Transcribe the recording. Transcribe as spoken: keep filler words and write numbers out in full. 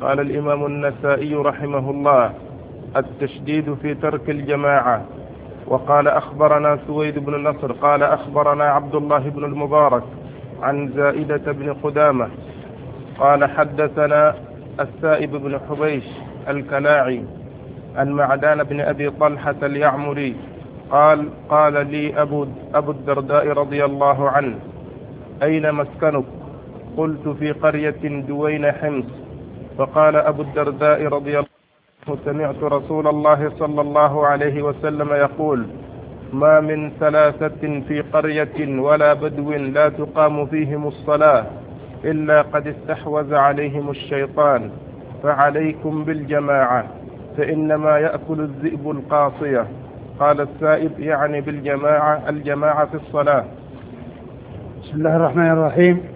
قال الإمام النسائي رحمه الله: التشديد في ترك الجماعة. وقال أخبرنا سويد بن نصر قال أخبرنا عبد الله بن المبارك عن زائدة بن قدامة قال حدثنا السائب بن حبيش الكلاعي عن معدان بن أبي طلحة اليعمري قال قال لي أبو, أبو الدرداء رضي الله عنه: أين مسكنك؟ قلت: في قرية دوين حمص. فقال أبو الدرداء رضي الله عنه: سمعت رسول الله صلى الله عليه وسلم يقول: ما من ثلاثة في قرية ولا بدو لا تقام فيهم الصلاة إلا قد استحوذ عليهم الشيطان، فعليكم بالجماعة فإنما يأكل الذئب القاصية. قال السائب: يعني بالجماعة الجماعة في الصلاة. بسم الله الرحمن الرحيم.